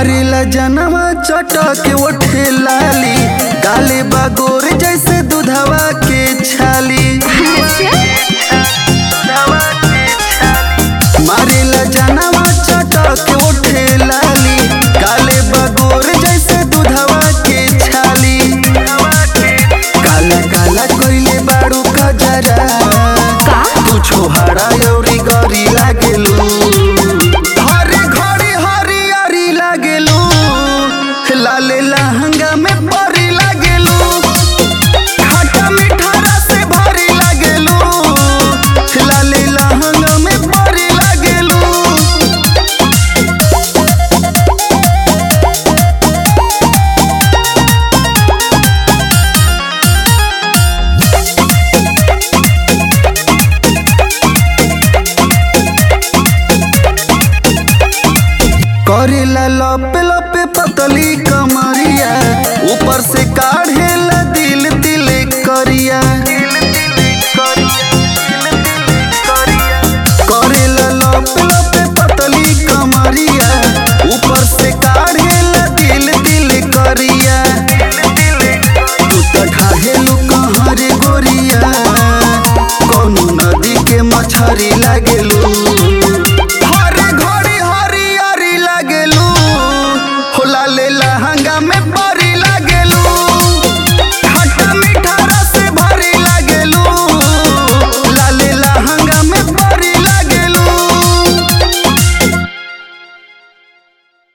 मारेला जनवा चटक उठे लाली, गाले बागोर जैसे दूधवा के छाली। मारेला जनवा चटक उठे लाली, गाले बागोर जैसे दूधवा के छाली। काला काला कोइले बाड़ू का जरा, तू छोहाड़ा अउरी गरी लागेलू। लाले लहंगा में परी लागेलू, खट्टा मीठा रस भरी लागेलू। लाले लहंगा में परी लागेलू। करेला लपे लपे पतली कमरिया, ऊपर से काढ़ेला दिल दिल करिया।